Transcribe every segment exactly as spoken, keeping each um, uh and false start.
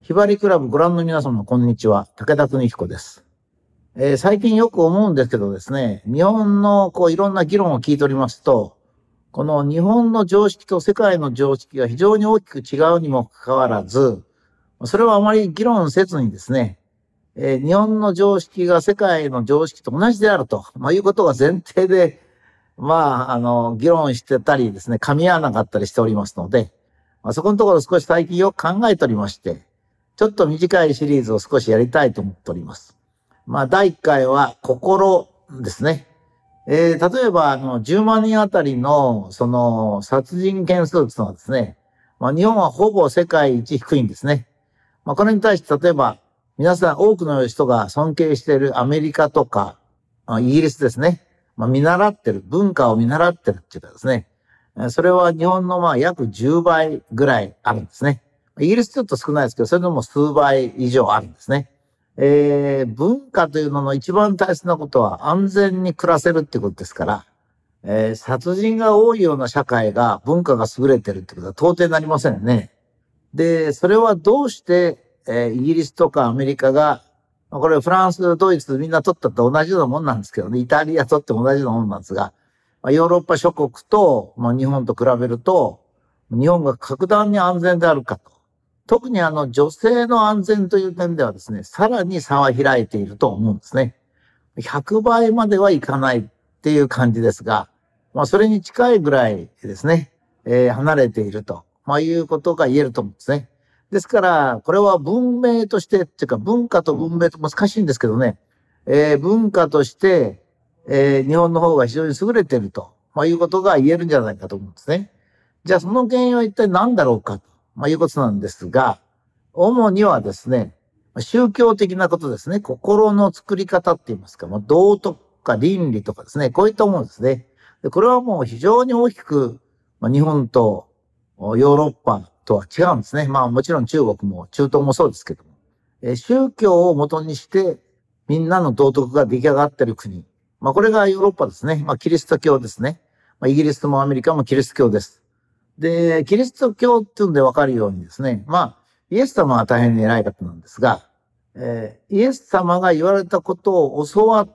ひばりクラブご覧の皆様、こんにちは。武田邦彦です。えー、最近よく思うんですけどですね、日本のこういろんな議論を聞いておりますと、この日本の常識と世界の常識が非常に大きく違うにもかかわらず、それはあまり議論せずにですね、えー、日本の常識が世界の常識と同じであると、まあ、いうことが前提で、まあ、あの、議論してたりですね、噛み合わなかったりしておりますので、まあ、そこのところ少し最近よく考えておりまして、ちょっと短いシリーズを少しやりたいと思っております。まあ、だいいっかいは心ですね。えー、例えば、あの、じゅうまんにんあたりの、その、殺人件数というのはですね、まあ、日本はほぼ世界一低いんですね。まあ、これに対して、例えば、皆さん多くの人が尊敬しているアメリカとか、まあ、イギリスですね。まあ、見習ってる、文化を見習ってるっていうかですね、それは日本のまあ約じゅうばいぐらいあるんですね。イギリスちょっと少ないですけど、それでも数倍以上あるんですね。えー、文化というのの一番大切なことは安全に暮らせるってことですから、えー、殺人が多いような社会が文化が優れてるってことは到底なりませんね。で、それはどうして、えー、イギリスとかアメリカが、これフランス、ドイツみんな取ったって同じようなもんなんですけどね、イタリア取っても同じようなもんなんですが、ヨーロッパ諸国と、まあ、日本と比べると、日本が格段に安全であるかと。特にあの女性の安全という点ではですね、さらに差は開いていると思うんですね。ひゃくばいまではいかないっていう感じですが、まあそれに近いぐらいですね、えー、離れていると、まあ、いうことが言えると思うんですね。ですから、これは文明としてっていうか文化と文明と難しいんですけどね、えー、文化として、えー、日本の方が非常に優れていると、まあ、いうことが言えるんじゃないかと思うんですね。じゃあその原因は一体何だろうかと、まあ、いうことなんですが、主にはですね、宗教的なことですね。心の作り方って言いますか、まあ、道徳か倫理とかですね、こういったものですね。でこれはもう非常に大きく、まあ、日本とヨーロッパとは違うんですね。まあもちろん中国も中東もそうですけども。え宗教を元にしてみんなの道徳が出来上がっている国。まあこれがヨーロッパですね。まあキリスト教ですね。まあ、イギリスもアメリカもキリスト教です。で、キリスト教っていうんでわかるようにですね、まあ、イエス様は大変に偉い方なんですが、えー、イエス様が言われたことを教わって、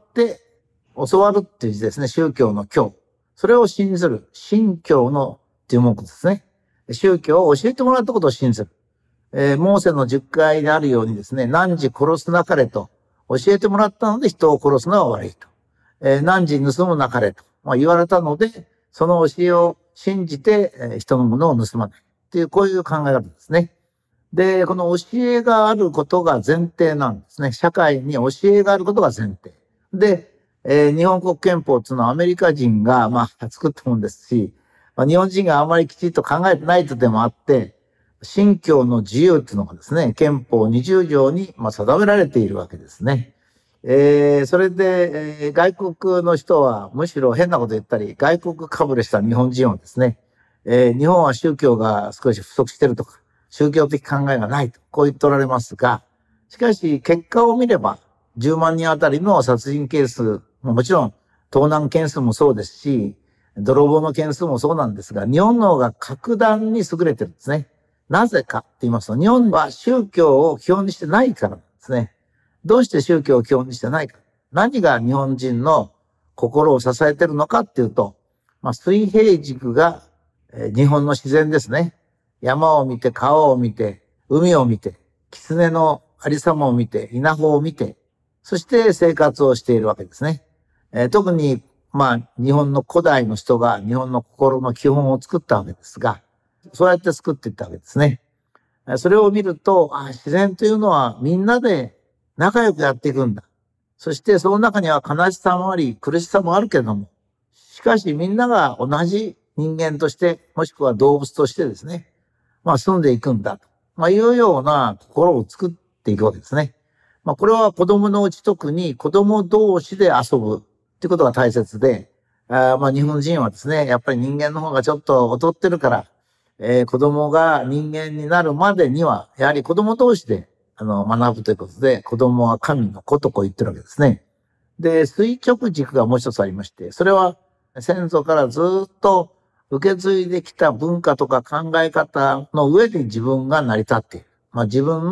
教わるっていう字ですね、宗教の教。それを信ずる、信教の注目ですね。宗教を教えてもらったことを信ずる。えー、モーセの十回であるようにですね、汝殺すなかれと教えてもらったので人を殺すのは悪いと。えー、汝盗むなかれと、まあ、言われたので、その教えを信じて、えー、人のものを盗まないっていう、こういう考え方ですね。で、この教えがあることが前提なんですね。社会に教えがあることが前提。で、えー、日本国憲法っていうのはアメリカ人が、まあ、作ったもんですし、まあ、日本人があまりきちっと考えてないとでもあって、信教の自由っていうのがですね、憲法にじゅうじょうに、まあ、定められているわけですね。えー、それで、えー、外国の人はむしろ変なこと言ったり、外国かぶれした日本人はですね、えー、日本は宗教が少し不足してるとか、宗教的考えがないと、こう言っておられますが、しかし結果を見れば、じゅうまんにんあたりの殺人件数、もちろん盗難件数もそうですし、泥棒の件数もそうなんですが、日本の方が格段に優れてるんですね。なぜかって言いますと、日本は宗教を基本にしてないからなんですね。どうして宗教を基本にしてないか。何が日本人の心を支えているのかっていうと、まあ、水平軸が、えー、日本の自然ですね。山を見て、川を見て、海を見て、狐のありさまを見て、稲穂を見て、そして生活をしているわけですね。えー、特に、まあ、日本の古代の人が日本の心の基本を作ったわけですが、そうやって作っていったわけですね。それを見ると、あ、自然というのはみんなで仲良くやっていくんだ。そしてその中には悲しさもあり、苦しさもあるけれども、しかしみんなが同じ人間として、もしくは動物としてですね、まあ住んでいくんだと、まあ、いうような心を作っていくわけですね。まあこれは子供のうち特に子供同士で遊ぶっていうことが大切で、あまあ日本人はですね、やっぱり人間の方がちょっと劣ってるから、えー、子供が人間になるまでには、やはり子供同士であの学ぶということで、子供は神の子とこう言ってるわけですね。で、垂直軸がもう一つありまして、それは先祖からずっと受け継いできた文化とか考え方の上で自分が成り立っている。まあ自分の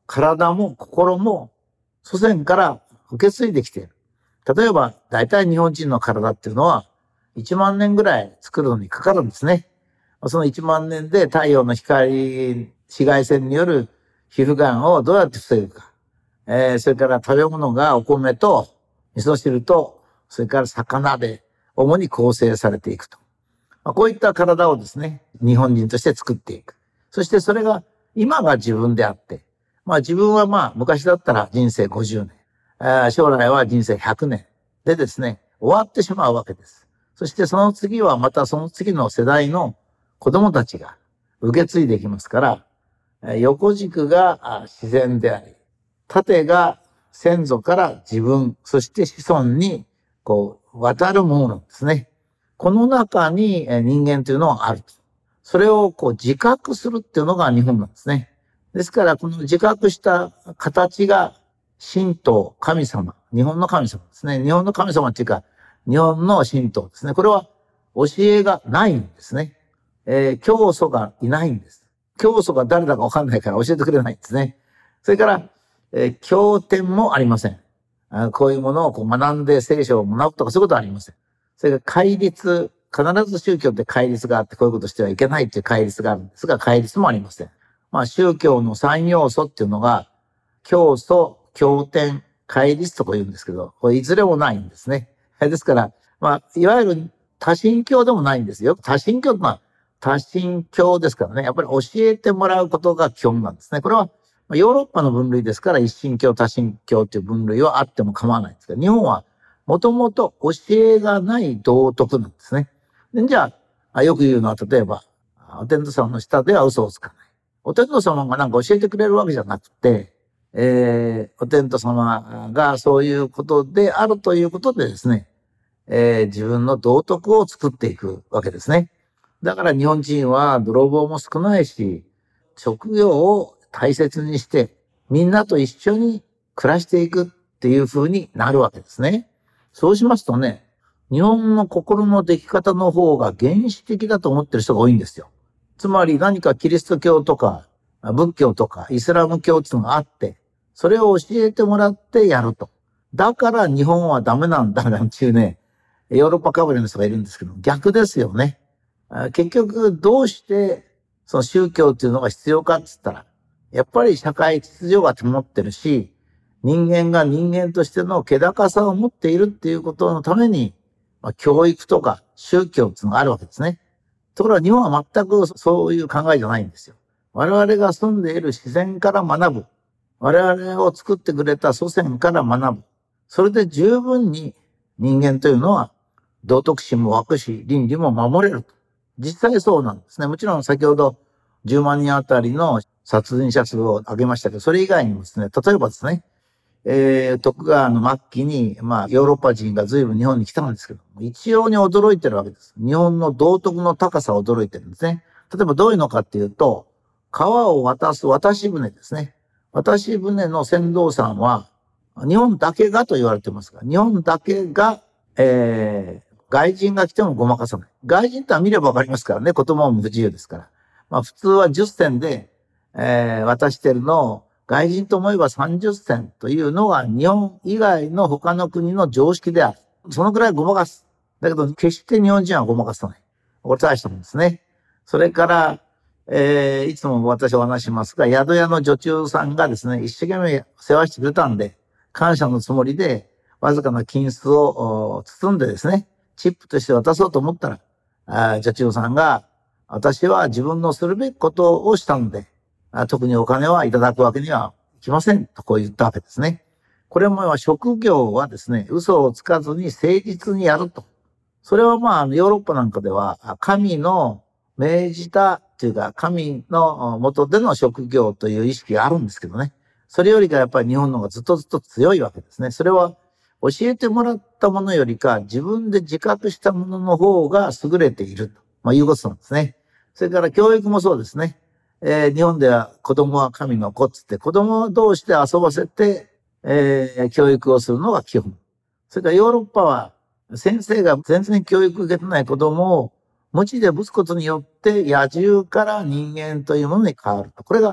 体も心も祖先から受け継いできている。例えば、大体日本人の体っていうのはいちまんねんぐらい作るのにかかるんですね。そのいちまんねんで太陽の光、紫外線による皮膚がんをどうやって防ぐか。えー、それから食べ物がお米と味噌汁と、それから魚で主に構成されていくと。まあ、こういった体をですね、日本人として作っていく。そしてそれが今が自分であって、まあ自分はまあ昔だったら人生ごじゅうねん、えー、将来は人生ひゃくねんでですね、終わってしまうわけです。そしてその次はまたその次の世代の子供たちが受け継いでいきますから、横軸が自然であり、縦が先祖から自分、そして子孫にこう渡るものなんですね。この中に人間というのはあると。それをこう自覚するっていうのが日本なんですね。ですからこの自覚した形が神道、神様、日本の神様ですね。日本の神様っていうか、日本の神道ですね。これは教えがないんですね。えー、教祖がいないんです。教祖が誰だかわかんないから教えてくれないんですね。それから、えー、経典もありません。あこういうものをこう学んで聖書を学ぶとかそういうことはありません。それから戒律、必ず宗教って戒律があってこういうことしてはいけないっていう戒律があるんですが、戒律もありません。まあ宗教の三要素っていうのが、教祖、経典、戒律とか言うんですけど、これいずれもないんですね。ですから、まあ、いわゆる多神教でもないんですよ。多神教ってのは多神教ですからね。やっぱり教えてもらうことが基本なんですね。これはヨーロッパの分類ですから一神教、多神教という分類はあっても構わないんですけど、日本はもともと教えがない道徳なんですね。でじゃあ、よく言うのは例えば、お天道様の下では嘘をつかない。お天道様がなんか教えてくれるわけじゃなくて、えー、お天道様がそういうことであるということでですね、えー、自分の道徳を作っていくわけですね。だから日本人は泥棒も少ないし、職業を大切にして、みんなと一緒に暮らしていくっていう風になるわけですね。そうしますとね、日本の心の出来方の方が原始的だと思ってる人が多いんですよ。つまり何かキリスト教とか仏教とかイスラム教っていうのがあって、それを教えてもらってやると。だから日本はダメなんだなんていうね、ヨーロッパかぶれの人がいるんですけど、逆ですよね。結局どうしてその宗教っていうのが必要かって言ったら、やっぱり社会秩序が保ってるし、人間が人間としての気高さを持っているっていうことのために、まあ、教育とか宗教っていうのがあるわけですね。ところが日本は全くそういう考えじゃないんですよ。我々が住んでいる自然から学ぶ。我々を作ってくれた祖先から学ぶ。それで十分に人間というのは道徳心も湧くし、倫理も守れると。実際そうなんですね。もちろん先ほどじゅうまんにんあたりの殺人者数を挙げましたけど、それ以外にもですね、例えばですね、えー、徳川の末期に、まあ、ヨーロッパ人が随分日本に来たんですけども、一様に驚いてるわけです。日本の道徳の高さを驚いてるんですね。例えばどういうのかっていうと、川を渡す渡し船ですね。渡し船の船頭さんは、日本だけがと言われてますが、日本だけが、えー、外人が来てもごまかさない。外人とは見ればわかりますからね、言葉も不自由ですから。まあ普通はじゅっせんで、えー、渡してるのを、外人と思えばさんじゅっせんというのが日本以外の他の国の常識である。そのくらいごまかす。だけど決して日本人はごまかさない。これ大したもんですね。それから、えー、いつも私お話しますが、宿屋の女中さんがですね、一生懸命世話してくれたんで、感謝のつもりで、わずかな金子を包んでですね、チップとして渡そうと思ったら、あ女中さんが、私は自分のするべきことをしたので、特にお金はいただくわけにはいきませんとこう言ったわけですね。これも職業はですね、嘘をつかずに誠実にやると。それはまあヨーロッパなんかでは神の命じたというか神の下での職業という意識があるんですけどね。それよりかやっぱり日本の方がずっとずっと強いわけですね。それは教えてもらったものよりか自分で自覚したものの方が優れていると、まあ、いうことなんですね。それから教育もそうですね。えー、日本では子供は神の子っつって子供同士で遊ばせて、えー、教育をするのが基本。それからヨーロッパは先生が全然教育受けてない子供を鞭でぶつことによって野獣から人間というものに変わると。これが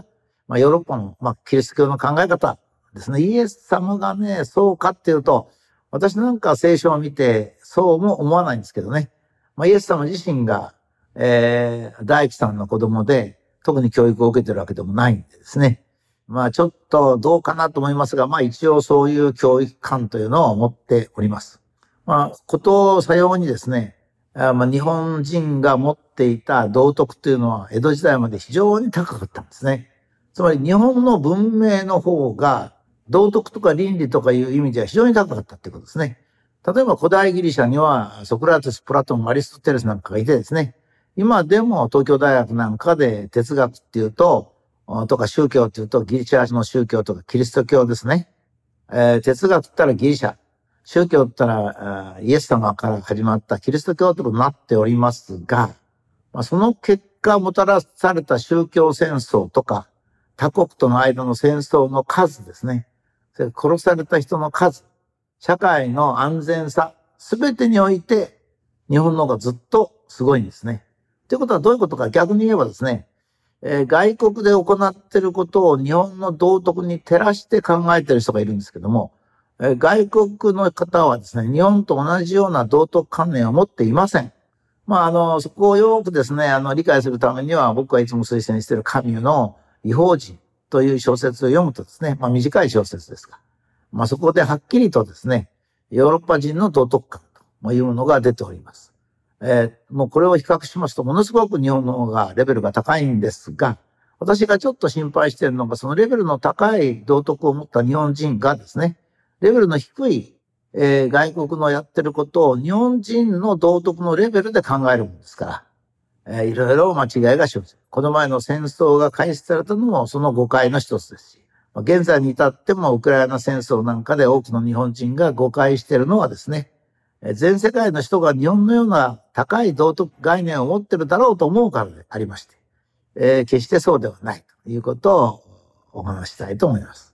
まあ、ヨーロッパの、まあ、キリスト教の考え方ですね。イエス様がね、そうかっていうと、私なんか聖書を見て、そうも思わないんですけどね。まあ、イエス様自身が、えー、大工さんの子供で、特に教育を受けてるわけでもないんでですね。まあ、ちょっとどうかなと思いますが、まあ、一応そういう教育観というのを持っております。まあ、ことさようにですね、あまあ、日本人が持っていた道徳というのは江戸時代まで非常に高かったんですね。つまり日本の文明の方が道徳とか倫理とかいう意味では非常に高かったっていうことですね。例えば古代ギリシャにはソクラテス、プラトン、アリストテレスなんかがいてですね、今でも東京大学なんかで哲学っていうと、とか宗教っていうとギリシャの宗教とかキリスト教ですね。えー、哲学って言ったらギリシャ。宗教って言ったらイエス様から始まったキリスト教ということになっておりますが、まあ、その結果もたらされた宗教戦争とか他国との間の戦争の数ですね。それ殺された人の数、社会の安全さ、すべてにおいて日本の方がずっとすごいんですね。ということはどういうことか、逆に言えばですね、えー、外国で行っていることを日本の道徳に照らして考えている人がいるんですけども、えー、外国の方はですね、日本と同じような道徳観念を持っていません。まあ、あの、そこをよくですね、あの、理解するためには、僕はいつも推薦しているカミュの異邦人という小説を読むとですね、まあ短い小説ですが、まあそこではっきりとですね、ヨーロッパ人の道徳観というものが出ております。えー、もうこれを比較しますと、ものすごく日本の方がレベルが高いんですが、私がちょっと心配しているのが、そのレベルの高い道徳を持った日本人がですね、レベルの低い、えー、外国のやってることを日本人の道徳のレベルで考えるもんですから、えー、いろいろ間違いが生じる。この前の戦争が開始されたのもその誤解の一つですし、現在に至ってもウクライナ戦争なんかで多くの日本人が誤解しているのはですね、全世界の人が日本のような高い道徳概念を持っているだろうと思うからでありまして、えー、決してそうではないということをお話したいと思います。